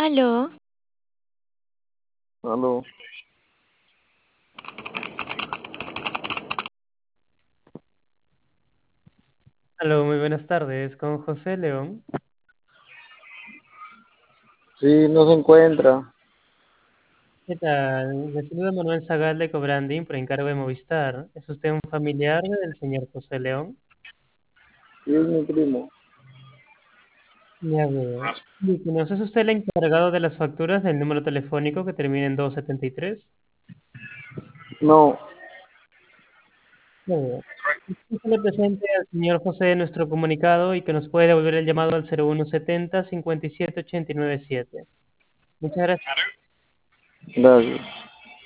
Aló, Aló, Aló, muy buenas tardes, con José León. sí, no se encuentra. ¿Qué tal? Le saluda Manuel Zagal de Cobranding por encargo de Movistar. ¿Es usted un familiar del señor José León? Sí, es mi primo. Ya veo. Díganos, ¿es usted el encargado de las facturas del número telefónico que termina en 273? No, Ya veo. Se le presente al señor José nuestro comunicado y que nos puede devolver el llamado al 0170 57 89 7. Muchas gracias. gracias.